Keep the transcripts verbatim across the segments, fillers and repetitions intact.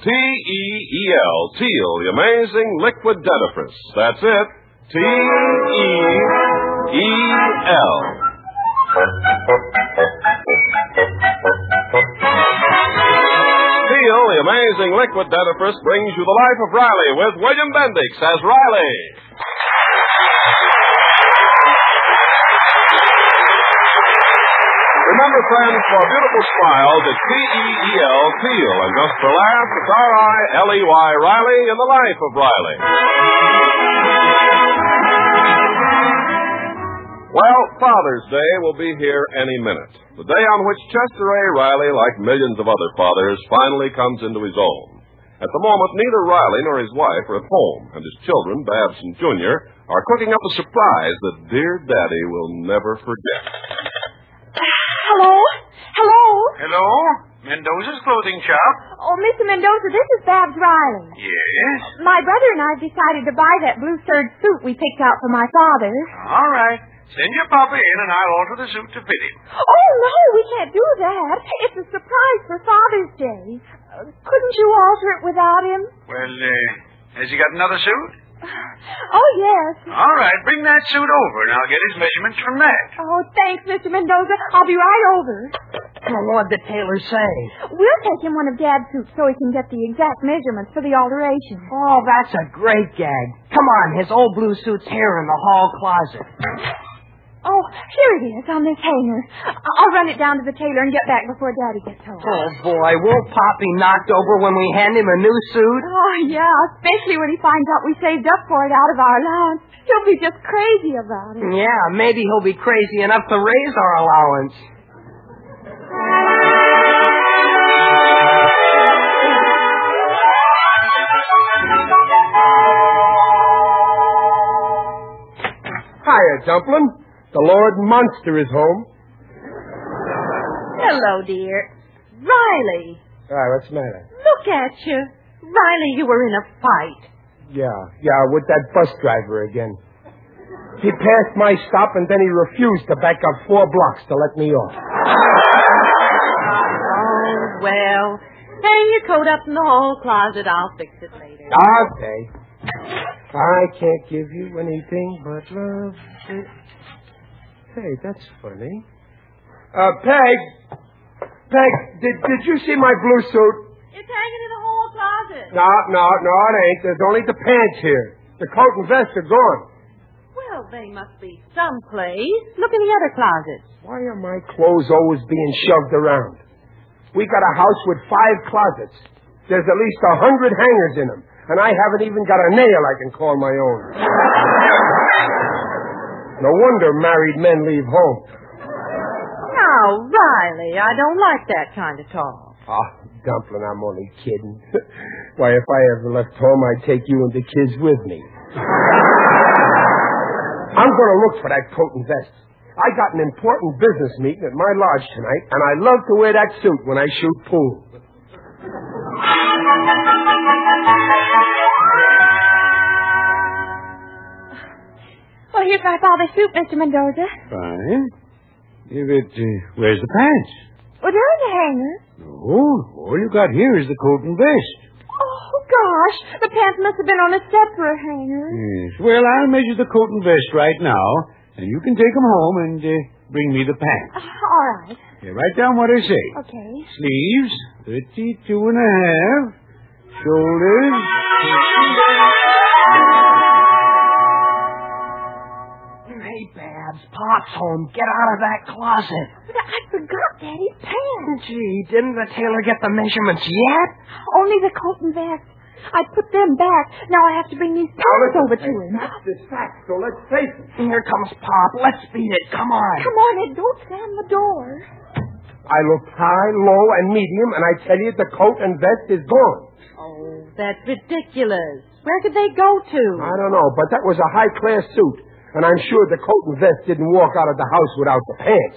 T E E L, Teal, the amazing liquid dentifrice. That's it, T E E L. Teal, the amazing liquid dentifrice, brings you The Life of Riley with William Bendix as Riley. Remember, friends, for a beautiful smile, the T E E L, Teal, and just for laugh, it's R I L E Y, Riley, in The Life of Riley. Well, Father's Day will be here any minute. The day on which Chester A. Riley, like millions of other fathers, finally comes into his own. At the moment, neither Riley nor his wife are at home, and his children, Babs and Junior, are cooking up a surprise that dear Daddy will never forget. Hello? Hello? Hello? Mendoza's clothing shop? Oh, Mister Mendoza, this is Babs Riley. Yes? My brother and I decided to buy that blue serge suit we picked out for my father. All right. Send your papa in and I'll alter the suit to fit him. Oh, no, we can't do that. It's a surprise for Father's Day. Uh, couldn't you alter it without him? Well, uh, has he got another suit? Oh, yes. All right, bring that suit over and I'll get his measurements from that. Oh, thanks, Mister Mendoza. I'll be right over. Well, what'd the tailor say? We'll take him one of Dad's suits so he can get the exact measurements for the alteration. Oh, that's a great gag. Come on, his old blue suit's here in the hall closet. Oh, here it is on this hanger. I'll run it down to the tailor and get back before Daddy gets home. Oh, boy, won't Pop be knocked over when we hand him a new suit? Oh, yeah, especially when he finds out we saved up for it out of our allowance. He'll be just crazy about it. Yeah, maybe he'll be crazy enough to raise our allowance. Hiya, Dumplin'. The Lord Monster is home. Hello, dear. Riley. All right, what's the matter? Look at you. Riley, you were in a fight. Yeah, yeah, with that bus driver again. He passed my stop and then he refused to back up four blocks to let me off. Oh, well. Hang your coat up in the hall closet. I'll fix it later. Okay. I can't give you anything but love. Hey, that's funny. Uh, Peg. Peg, did, did you see my blue suit? It's hanging in the hall closet. No, no, no, it ain't. There's only the pants here. The coat and vest are gone. Well, they must be someplace. Look in the other closets. Why are my clothes always being shoved around? We got a house with five closets. There's at least a hundred hangers in them. And I haven't even got a nail I can call my own. No wonder married men leave home. Now, Riley, I don't like that kind of talk. Oh, Dumplin', I'm only kidding. Why, if I ever left home, I'd take you and the kids with me. I'm going to look for that coat and vest. I got an important business meeting at my lodge tonight, and I love to wear that suit when I shoot pool. Well, here's my father's suit, Mister Mendoza. Fine. If it, uh, where's the pants? Well, there's a hanger. No, all you got here is the coat and vest. Oh, gosh. The pants must have been on a separate hanger. Yes. Well, I'll measure the coat and vest right now, and you can take them home and uh, bring me the pants. Uh, all right. Yeah, write down what I say. Okay. Sleeves, thirty-two and a half. Shoulders. Hey, Babs, Pop's home. Get out of that closet. But I forgot Daddy's pants. Gee, didn't the tailor get the measurements yet? Only the coat and vest. I put them back. Now I have to bring these pants over to him. That's the sack, so let's face it. Here comes Pop. Let's beat it. Come on. Come on, Ed. Don't slam the door. I look high, low, and medium, and I tell you the coat and vest is gone. Oh, that's ridiculous. Where could they go to? I don't know, but that was a high-class suit, and I'm sure the coat and vest didn't walk out of the house without the pants.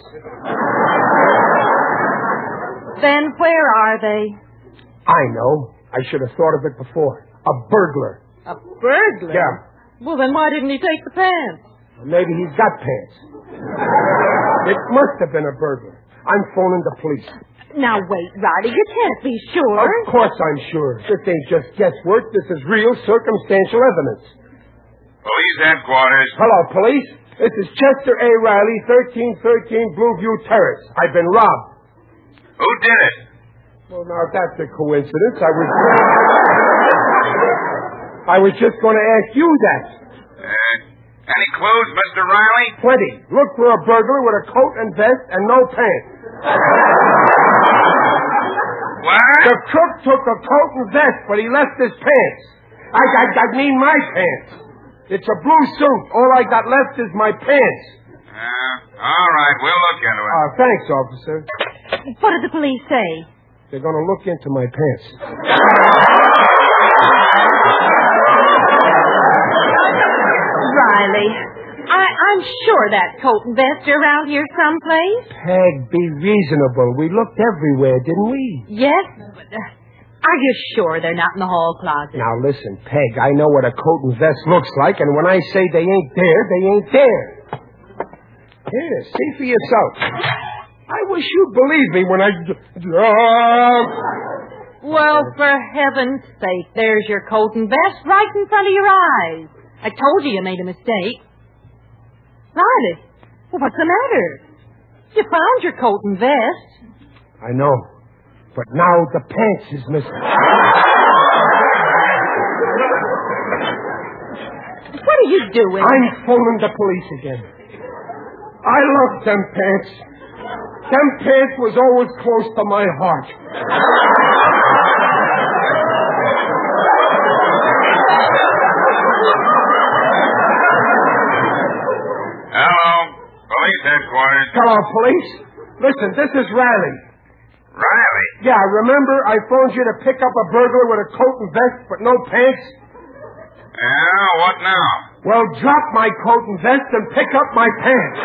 Then where are they? I know. I should have thought of it before. A burglar. A burglar? Yeah. Well, then why didn't he take the pants? Maybe he's got pants. It must have been a burglar. I'm phoning the police. Now, wait, Riley, you can't be sure. Of course I'm sure. This ain't just guesswork. This is real circumstantial evidence. Police headquarters. Hello, police. This is Chester A. Riley, thirteen thirteen Blueview Terrace. I've been robbed. Who did it? Well, now, that's a coincidence. I was... I was just going to ask you that. Uh, any clues, Mister Riley? Plenty. Look for a burglar with a coat and vest and no pants. What? The crook took a coat and vest, but he left his pants. I, I, I mean my pants. It's a blue suit. All I got left is my pants. Uh, all right, we'll look into it. Uh, thanks, officer. What did the police say? They're going to look into my pants. Riley, I, I'm sure that coat and vest are around here someplace. Peg, be reasonable. We looked everywhere, didn't we? Yes, but uh, are you sure they're not in the hall closet? Now, listen, Peg, I know what a coat and vest looks like, and when I say they ain't there, they ain't there. Here, see for yourself. I wish you'd believe me when I... Uh... Well, for heaven's sake, there's your coat and vest right in front of your eyes. I told you you made a mistake. Riley, well, what's the matter? You found your coat and vest. I know, but now the pants is missing. What are you doing? I'm phoning the police again. I love them pants. Them pants was always close to my heart. Hello, police headquarters. Hello, police. Listen, this is Riley. Riley? Yeah, remember I phoned you to pick up a burglar with a coat and vest but no pants? Yeah, what now? Well, drop my coat and vest and pick up my pants.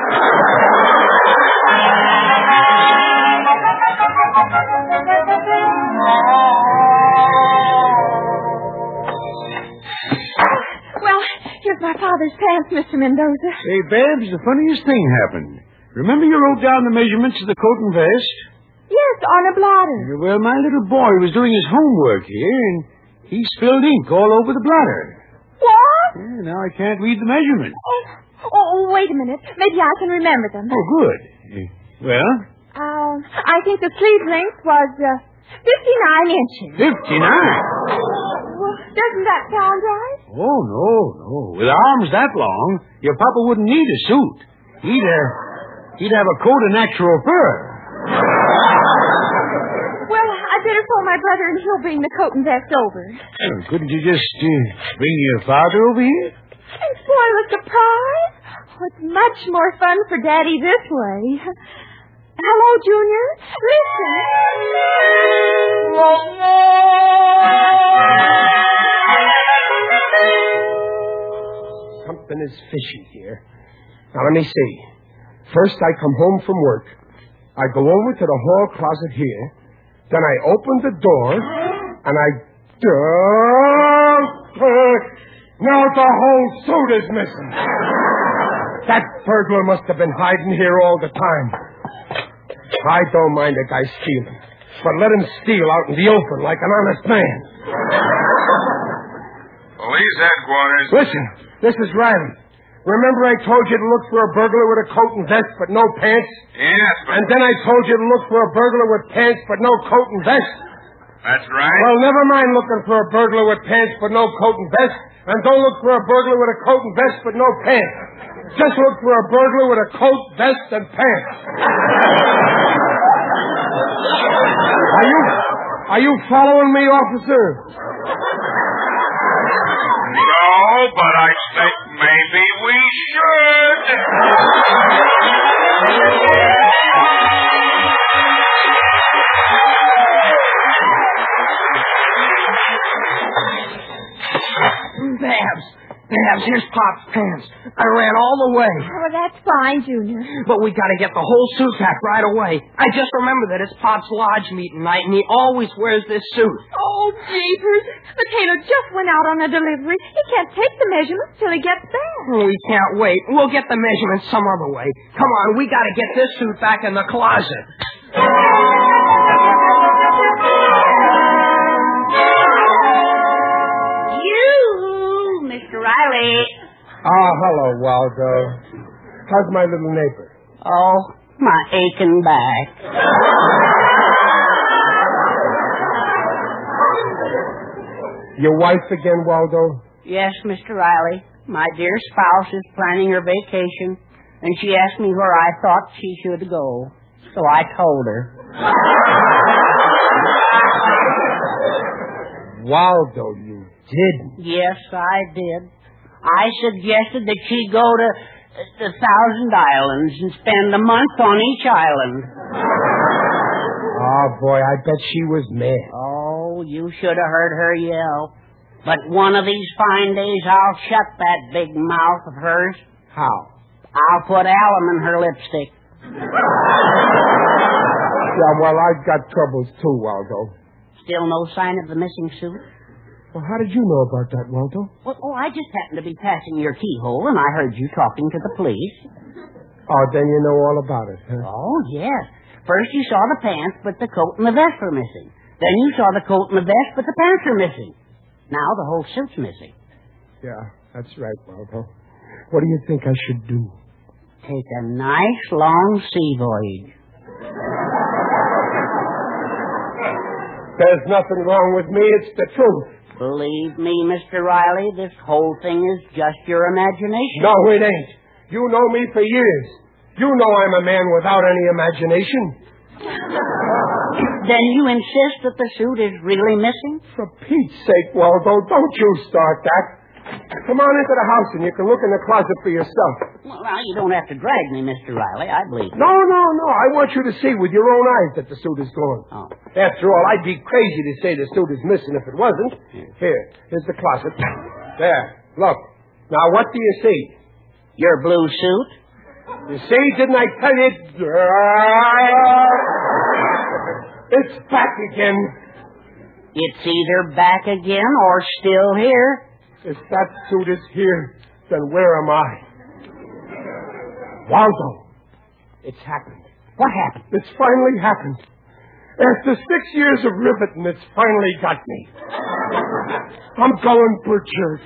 Well, here's my father's pants, Mister Mendoza. Say, Babs, the funniest thing happened. Remember you wrote down the measurements of the coat and vest? Yes, on a blotter. Well, my little boy was doing his homework here, and he spilled ink all over the blotter. What? Yeah, now I can't read the measurements. Oh, oh, wait a minute. Maybe I can remember them. Oh, good. Uh, Well? Um, I think the sleeve length was uh, fifty-nine inches. Fifty-nine. Well, doesn't that sound right? Oh, no, no. With arms that long, your papa wouldn't need a suit. He'd, uh, he'd have a coat of natural fur. Well, I'd better phone my brother and he'll bring the coat and vest over. Well, couldn't you just uh, bring your father over here? And spoil a surprise? Oh, it's much more fun for Daddy this way. Hello, Junior. Listen. Something is fishy here. Now, let me see. First, I come home from work. I go over to the hall closet here. Then I open the door, and I... Uh, now the whole suit is missing. That burglar must have been hiding here all the time. I don't mind a guy stealing, but let him steal out in the open like an honest man. Police headquarters. Listen, this is Riley. Remember I told you to look for a burglar with a coat and vest but no pants? Yes, but... And then I told you to look for a burglar with pants but no coat and vest? That's right. Well, never mind looking for a burglar with pants but no coat and vest. And don't look for a burglar with a coat and vest but no pants. Just look for a burglar with a coat, vest, and pants. Are you, are you following me, officer? No, but I think maybe we should. Babs, Babs, here's Pop's pants. I ran all the way. Oh, that's fine, Junior. But we got to get the whole suit packed right away. I just remembered that it's Pop's lodge meeting night, and he always wears this suit. Oh, jeepers. The tailor just went out on a delivery. He can't take the measurements till he gets back. We can't wait. We'll get the measurements some other way. Come on, we got to get this suit back in the closet. Riley. Oh, hello, Waldo. How's my little neighbor? Oh, my aching back. Your wife again, Waldo? Yes, Mister Riley. My dear spouse is planning her vacation, and she asked me where I thought she should go. So I told her. Waldo, you didn't. Yes, I did. I suggested that she go to the Thousand Islands and spend a month on each island. Oh, boy, I bet she was mad. Oh, you should have heard her yell. But one of these fine days, I'll shut that big mouth of hers. How? I'll put alum in her lipstick. Yeah, well, I've got troubles too, Waldo. Still no sign of the missing suit? Well, how did you know about that, Waldo? Well, oh, I just happened to be passing your keyhole, and I heard you talking to the police. Oh, then you know all about it, huh? Oh, yes. First you saw the pants, but the coat and the vest were missing. Then you saw the coat and the vest, but the pants are missing. Now the whole suit's missing. Yeah, that's right, Waldo. What do you think I should do? Take a nice long sea voyage. There's nothing wrong with me. It's the truth. Believe me, Mister Riley, this whole thing is just your imagination. No, it ain't. You know me for years. You know I'm a man without any imagination. Then you insist that the suit is really missing? For Pete's sake, Waldo, don't you start that. Come on into the house and you can look in the closet for yourself. Well, now, you don't have to drag me, Mister Riley. I believe you. No, no, no. I want you to see with your own eyes that the suit is gone. Oh. After all, I'd be crazy to say the suit is missing if it wasn't. Here, here's the closet. There, look. Now, what do you see? Your blue suit? You see, didn't I tell you? It's back again. It's either back again or still here. If that suit is here, then where am I? Waldo, it's happened. What happened? It's finally happened. After six years of riveting, it's finally got me. I'm going for church.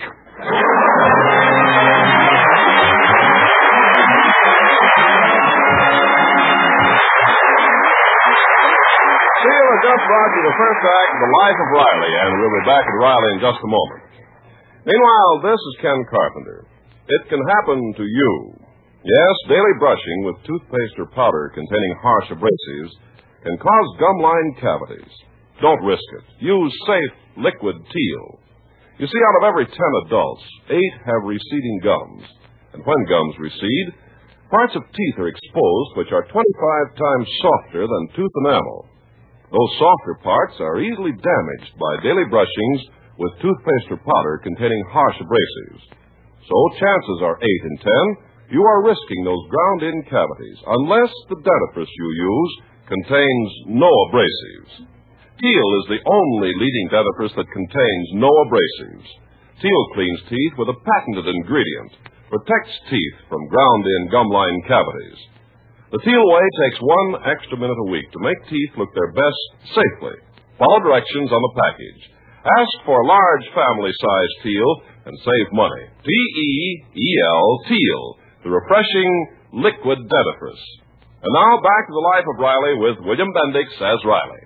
Sheila just brought you the first act of The Life of Riley, and we'll be back with Riley in just a moment. Meanwhile, this is Ken Carpenter. It can happen to you. Yes, daily brushing with toothpaste or powder containing harsh abrasives can cause gum line cavities. Don't risk it. Use safe liquid Teal. You see, out of every ten adults, eight have receding gums. And when gums recede, parts of teeth are exposed which are twenty-five times softer than tooth enamel. Those softer parts are easily damaged by daily brushings with toothpaste or powder containing harsh abrasives. So chances are eight in ten you are risking those ground-in cavities unless the dentifrice you use contains no abrasives. Teal is the only leading dentifrice that contains no abrasives. Teal cleans teeth with a patented ingredient, protects teeth from ground-in gum line cavities. The Teal way takes one extra minute a week to make teeth look their best safely. Follow directions on the package. Ask for large family-size Teal and save money. T E E L, Teal, the refreshing liquid dentifrice. And now back to The Life of Riley with William Bendix as Riley.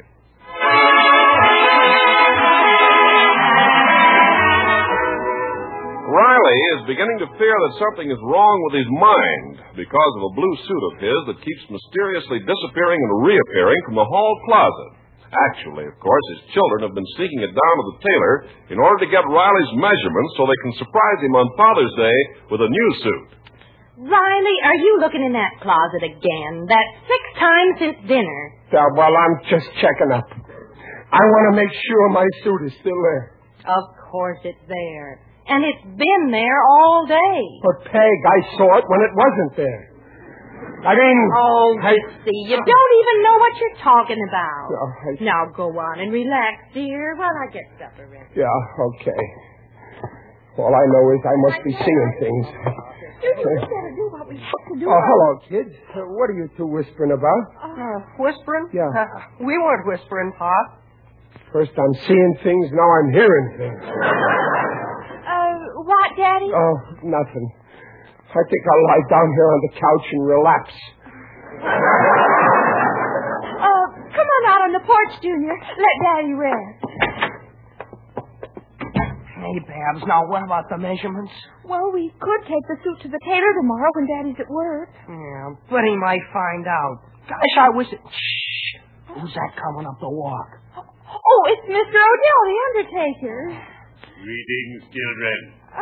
Riley is beginning to fear that something is wrong with his mind because of a blue suit of his that keeps mysteriously disappearing and reappearing from the hall closet. Actually, of course, his children have been sneaking it down to the tailor in order to get Riley's measurements so they can surprise him on Father's Day with a new suit. Riley, are you looking in that closet again? That's six times since dinner. Yeah, well, I'm just checking up. I want to make sure my suit is still there. Of course it's there. And it's been there all day. But, Peg, I saw it when it wasn't there. I mean... Oh, I... see, you don't even know what you're talking about. Uh, I... Now, go on and relax, dear, while I get supper ready. Yeah, okay. All I know is I must be seeing things. You better do what we have to do. Oh, hello, kids. Uh, what are you two whispering about? Uh, whispering? Yeah. Uh, we weren't whispering, Pop. First I'm seeing things, now I'm hearing things. Uh, what that, Daddy? Oh, nothing. I think I'll lie down here on the couch and relax. Uh, come on out on the porch, Junior. Let Daddy rest. Hey, Babs, now what about the measurements? Well, we could take the suit to the tailor tomorrow when Daddy's at work. Yeah, but he might find out. Gosh, I wish it... Shh! Who's that coming up the walk? Oh, it's Mister Odell, the undertaker. Greetings, children. Uh,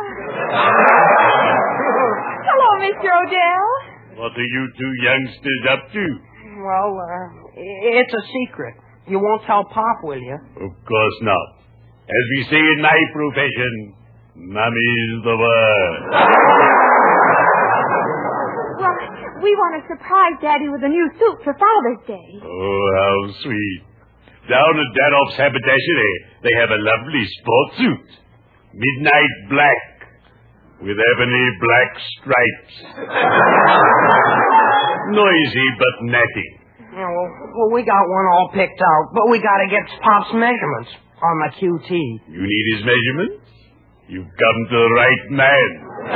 hello, Mister Odell. What are you two youngsters up to? Well, uh, it's a secret. You won't tell Pop, will you? Of course not. As we say in my profession, Mommy's the word. Well, we want to surprise Daddy with a new suit for Father's Day. Oh, how sweet. Down at Danoff's haberdashery, they have a lovely sport suit. Midnight black, with ebony black stripes. Noisy but natty. Yeah, well, well, we got one all picked out, but we got to get Pop's measurements on the Q T. You need his measurements? You've come to the right man.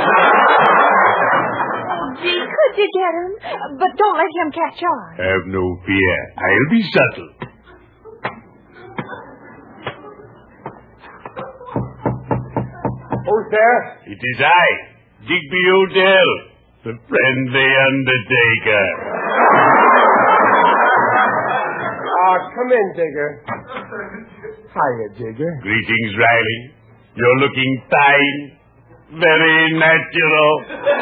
Gee, could you get him? But don't let him catch on. Have no fear. I'll be subtle. Who's there? It is I, Digby Odell, the friendly undertaker. Ah, come in, Digger. Hiya, Digger. Greetings, Riley. You're looking fine. Very natural.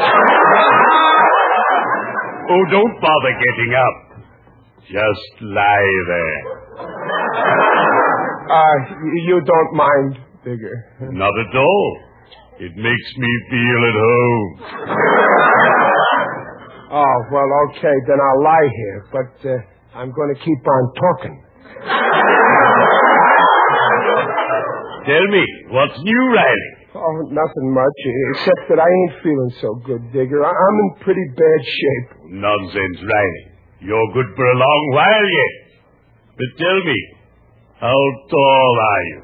Oh, don't bother getting up. Just lie there. Uh, you don't mind, Digger. Not at all. It makes me feel at home. Oh, well, okay, then I'll lie here, but uh, I'm going to keep on talking. Tell me, what's new, Riley? Oh, nothing much, except that I ain't feeling so good, Digger. I- I'm in pretty bad shape. Nonsense, Riley. You're good for a long while yet. But tell me, how tall are you?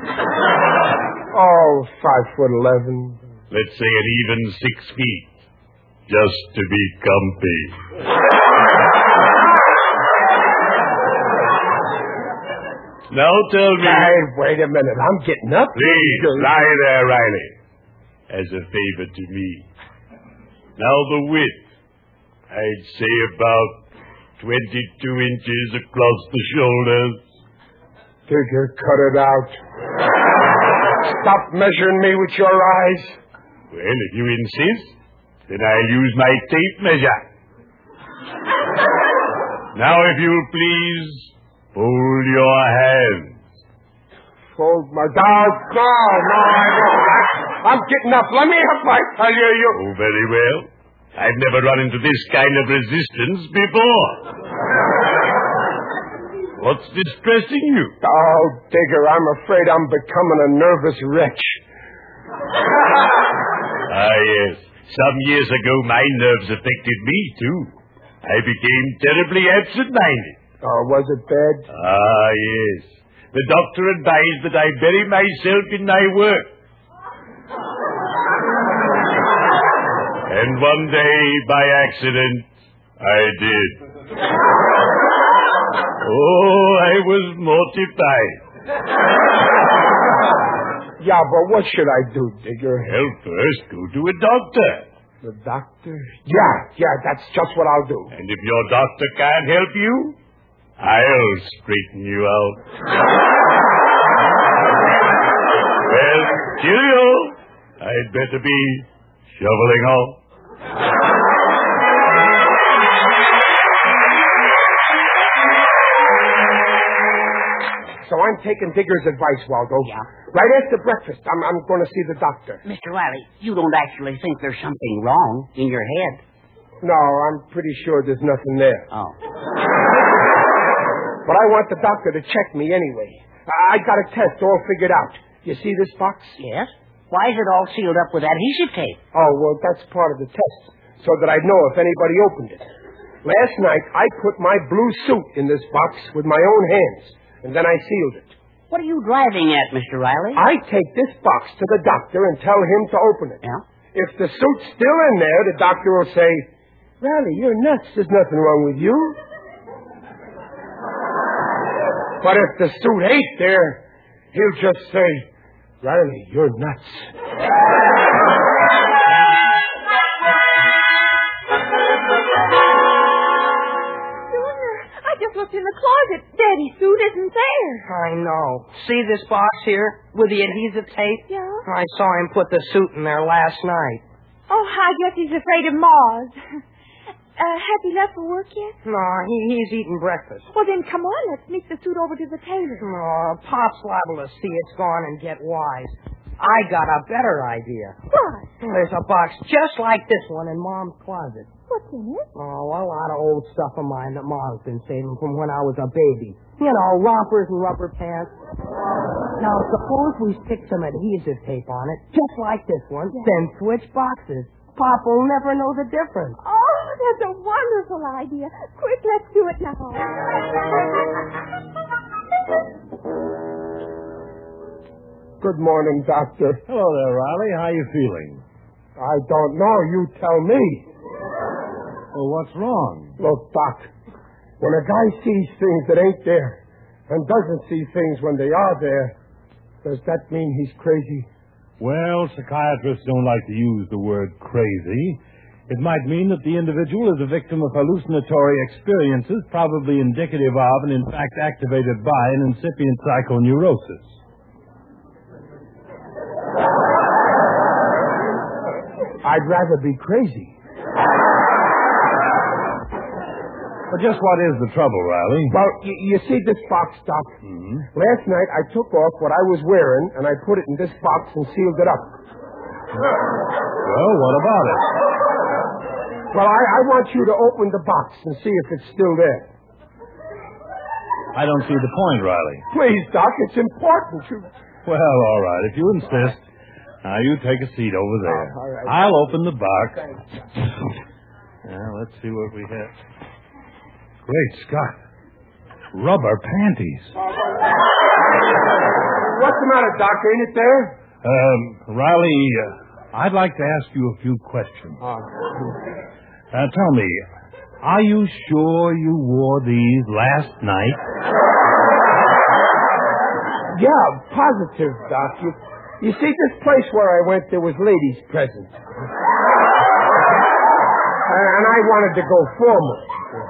Oh, five foot eleven. Let's say an even six feet. Just to be comfy. Now tell me... Hey, wait a minute. I'm getting up. Please, lie there, Riley. As a favor to me. Now the width. I'd say about twenty-two inches across the shoulders. Digger, cut it out. Stop measuring me with your eyes. Well, if you insist, then I'll use my tape measure. Now, if you'll please, fold your hands. Fold my... No, no, no, I won't. I'm getting up. Let me up, I tell you. you... Oh, very well. I've never run into this kind of resistance before. What's distressing you? Oh, Digger, I'm afraid I'm becoming a nervous wretch. Ah, yes. Some years ago, my nerves affected me, too. I became terribly absent-minded. Oh, was it bad? Ah, yes. The doctor advised that I bury myself in my work. And one day, by accident, I did. Oh, I was mortified. Yeah, but what should I do, Digger? Well, first, go to a doctor. The doctor? Yeah, yeah, that's just what I'll do. And if your doctor can't help you, I'll straighten you out. Well, cheerio. I'd better be shoveling off. So I'm taking Digger's advice, Waldo. Yeah. Right after breakfast, I'm, I'm going to see the doctor. Mister Riley, you don't actually think there's something wrong in your head? No, I'm pretty sure there's nothing there. Oh. But I want the doctor to check me anyway. I got a test all figured out. You see this box? Yes? Why is it all sealed up with adhesive tape? Oh, well, that's part of the test, so that I'd know if anybody opened it. Last night, I put my blue suit in this box with my own hands, and then I sealed it. What are you driving at, Mister Riley? I take this box to the doctor and tell him to open it. Yeah? If the suit's still in there, the doctor will say, Riley, you're nuts. There's nothing wrong with you. But if the suit ain't there, he'll just say, Riley, you're nuts. Junior, I just looked in the closet. Daddy's suit isn't there. I know. See this box here with the adhesive tape? Yeah? I saw him put the suit in there last night. Oh, I guess he's afraid of moths. Uh, has he left for work yet? No, he, he's eating breakfast. Well, then come on. Let's sneak the suit over to the tailor. No, Pop's liable to see it's gone and get wise. I got a better idea. What? There's a box just like this one in Mom's closet. What's in it? Oh, a lot of old stuff of mine that Mom's been saving from when I was a baby. You know, rompers and rubber pants. Now, suppose we stick some adhesive tape on it, just like this one, yeah. then switch boxes. Pop will never know the difference. Oh, that's a wonderful idea. Quick, let's do it now. Good morning, Doctor. Hello there, Riley. How you feeling? I don't know. You tell me. Well, what's wrong? Look, Doc, when a guy sees things that ain't there and doesn't see things when they are there, does that mean he's crazy? Well, psychiatrists don't like to use the word crazy. It might mean that the individual is a victim of hallucinatory experiences, probably indicative of and, in fact, activated by an incipient psychoneurosis. I'd rather be crazy. But just what is the trouble, Riley? Well, you, you see this box, Doc? Mm-hmm. Last night I took off what I was wearing and I put it in this box and sealed it up. Well, what about it? Well, I, I want you to open the box and see if it's still there. I don't see the point, Riley. Please, Doc, it's important. You... Well, all right, if you insist. Now, you take a seat over there. Oh, all right. I'll open the box. Thanks. Now, let's see what we have. Great Scott. Rubber panties. What's the matter, Doctor? Ain't it there? Um, Riley, uh, I'd like to ask you a few questions. Oh. Uh, tell me, are you sure you wore these last night? Yeah, positive, Doc. You, you see, this place where I went, there was ladies present. And I wanted to go formal.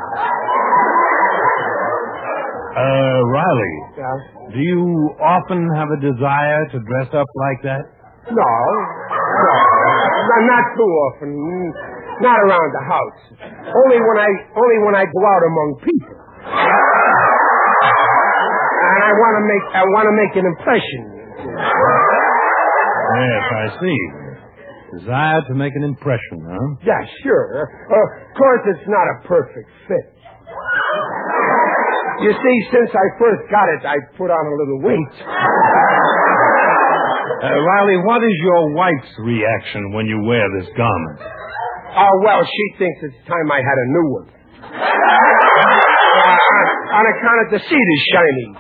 Uh, Riley, Yeah? do you often have a desire to dress up like that? No. No. Not, not too often. Not around the house. Only when I only when I go out among people. And I want to make I want to make an impression. Yes, I see. Desire to make an impression, huh? Yeah, sure. Uh, of course, it's not a perfect fit. You see, since I first got it, I put on a little weight. Uh, Riley, what is your wife's reaction when you wear this garment? Oh, well, she thinks it's time I had a new one. Uh, on account of the seat is shiny.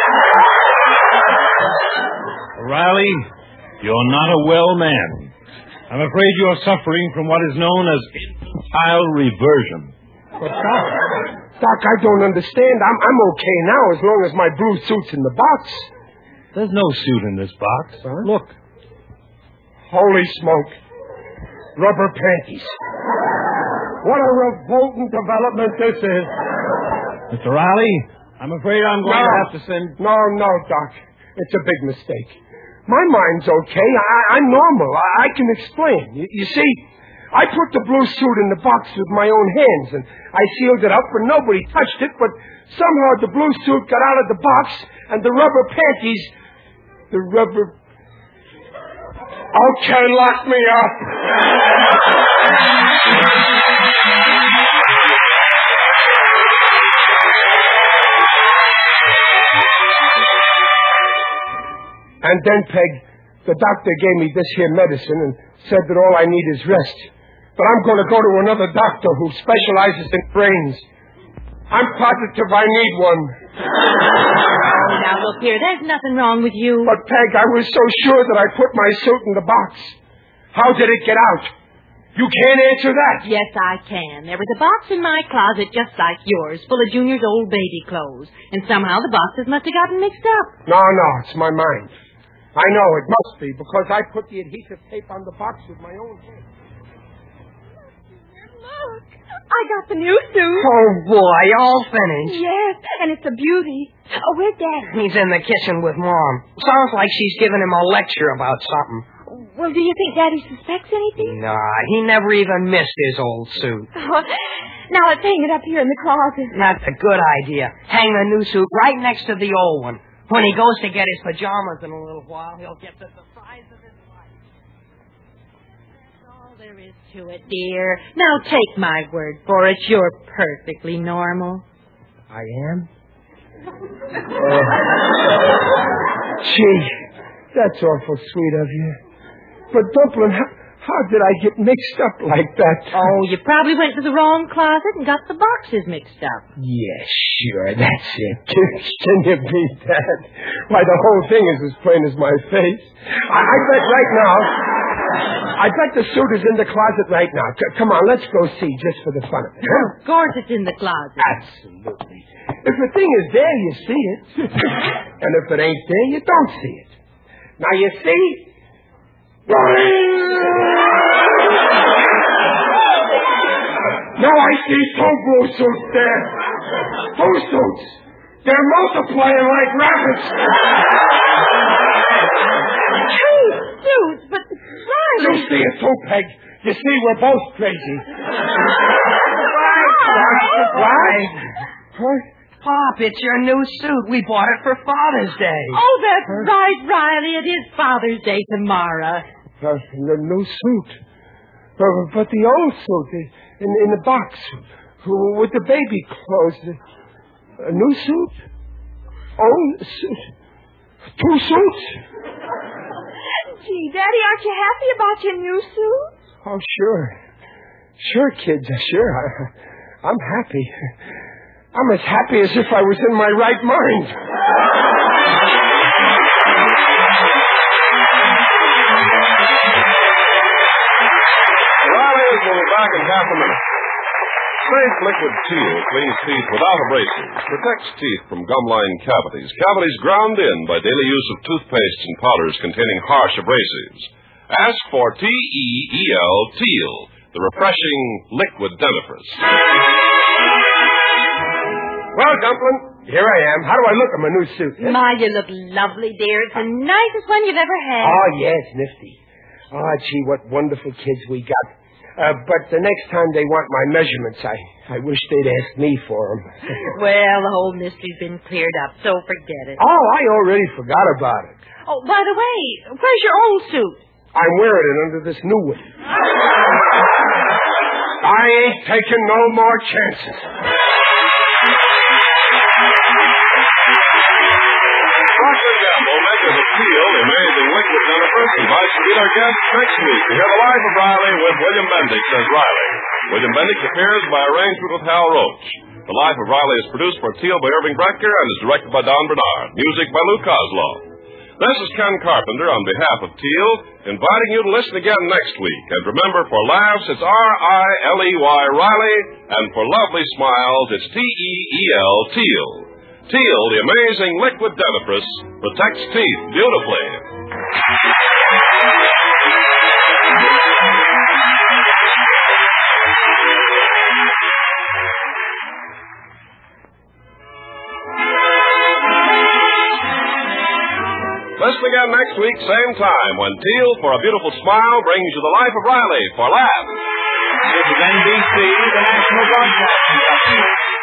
Riley, you're not a well man. I'm afraid you're suffering from what is known as infantile reversion. But, Doc, Doc, I don't understand. I'm, I'm okay now as long as my blue suit's in the box. There's no suit in this box. Huh? Look. Holy smoke. Rubber panties. What a revolting development this is. Mister Riley, I'm afraid I'm going no. to have to send... No, no, Doc. It's a big mistake. My mind's okay. I, I'm normal. I, I can explain. You, you see, I put the blue suit in the box with my own hands, and I sealed it up, and nobody touched it, but somehow the blue suit got out of the box, and the rubber panties... The rubber... Okay, lock me up. And then, Peg, the doctor gave me this here medicine and said that all I need is rest. But I'm going to go to another doctor who specializes in brains. I'm positive I need one. Oh, now look here. There's nothing wrong with you. But, Peg, I was so sure that I put my suit in the box. How did it get out? You can't answer that. Yes, I can. There was a box in my closet just like yours, full of Junior's old baby clothes. And somehow the boxes must have gotten mixed up. No, no, it's my mind. I know it must be, because I put the adhesive tape on the box with my own hand. Look, I got the new suit. Oh, boy, all finished. Yes, and it's a beauty. Oh, where's Dad? He's in the kitchen with Mom. Sounds like she's giving him a lecture about something. Well, do you think Daddy suspects anything? Nah, he never even missed his old suit. Oh, now let's hang it up here in the closet. That's a good idea. Hang the new suit right next to the old one. When he goes to get his pajamas in a little while, he'll get the surprise of his life. That's all there is to it, dear. Now take my word for it. You're perfectly normal. I am? Oh. Gee, that's awful sweet of you. But, Dumplin', how, how did I get mixed up like that? Oh, you probably went to the wrong closet and got the boxes mixed up. Yes, sure, that's it. Can you beat that? Why, the whole thing is as plain as my face. I, I bet right now, I bet the suit is in the closet right now. C- come on, let's go see, just for the fun of it. Huh? Of course it's in the closet. Absolutely. If the thing is there, you see it. And if it ain't there, you don't see it. Now, you see... Now I see two blue suits there. Two suits. They're multiplying like rabbits. Two suits, but Riley... You see it too, Peg. You see, we're both crazy. Why? Why? Huh? Pop, it's your new suit. We bought it for Father's Day. Oh, that's huh? right, Riley. It is Father's Day tomorrow. Uh, the new suit. Uh, but the old suit in, in the box with the baby clothes. A new suit? Old suit? Two suits? Gee, Daddy, aren't you happy about your new suit? Oh, sure. Sure, kids, sure. I, I'm happy. I'm as happy as if I was in my right mind. Riley's will be back in half a minute. Safe Liquid Teal cleans teeth without abrasives, protects teeth from gum-lined cavities, cavities ground in by daily use of toothpastes and powders containing harsh abrasives. Ask for T E E L Teal, the refreshing liquid dentifrice. Well, Dumplin', here I am. How do I look in my new suit? Eh? My, you look lovely, dear. It's the nicest one you've ever had. Oh, yes, nifty. Oh, gee, what wonderful kids we got. Uh, but the next time they want my measurements, I, I wish they'd ask me for them. Well, the whole mystery's been cleared up, so forget it. Oh, I already forgot about it. Oh, by the way, where's your old suit? I'm wearing it under this new one. I ain't taking no more chances. Procter and Gamble, makers of Teal, the amazing liquid dentifrice, invites to be our guest next week to hear the life of Riley with William Bendix as Riley. William Bendix appears by arrangement with Hal Roach. The Life of Riley is produced for Teal by Irving Brecker and is directed by Don Bernard. Music by Lou Kozlow. This is Ken Carpenter on behalf of Teal, inviting you to listen again next week. And remember, for laughs, it's R I L E Y, Riley, and for lovely smiles, it's T E E L, Teal. Teal, the amazing liquid dentifrice, protects teeth beautifully. Listen again next week, same time, when Teal, for a Beautiful Smile, brings you the Life of Riley for laughs. This is N B C, the National Broadcasting Company.